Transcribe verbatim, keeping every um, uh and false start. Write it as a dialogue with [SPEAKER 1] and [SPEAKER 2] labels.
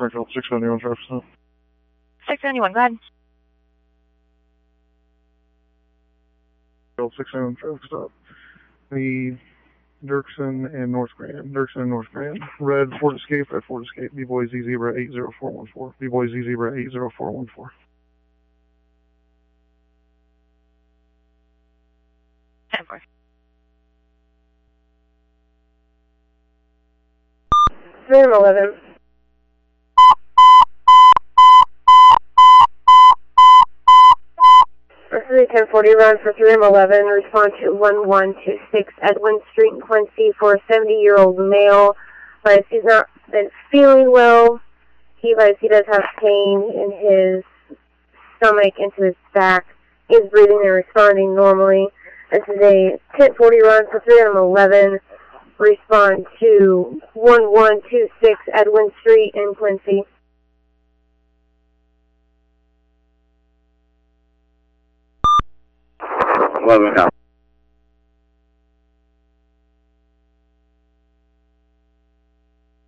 [SPEAKER 1] Springfield, six seventy-one traffic stop.
[SPEAKER 2] six seventy-one, go ahead.
[SPEAKER 1] six seventy-one traffic stop. The Dirksen and North Grand. Dirksen and North Grand. Red Ford Escape, Red Ford Escape. B-Boy Z Zebra eight zero four one four. B-Boy Z Zebra eight zero four one four.
[SPEAKER 2] ten four.
[SPEAKER 3] three M eleven. three ten forty, run for three M eleven, respond to one one two six Edwin Street in Quincy for a seventy-year-old male. But he's not been feeling well. He advised he does have pain in his stomach and to his back. He's breathing and responding normally. This is a ten forty run for three M eleven, respond to one one two six Edwin Street in Quincy.
[SPEAKER 4] eleven now.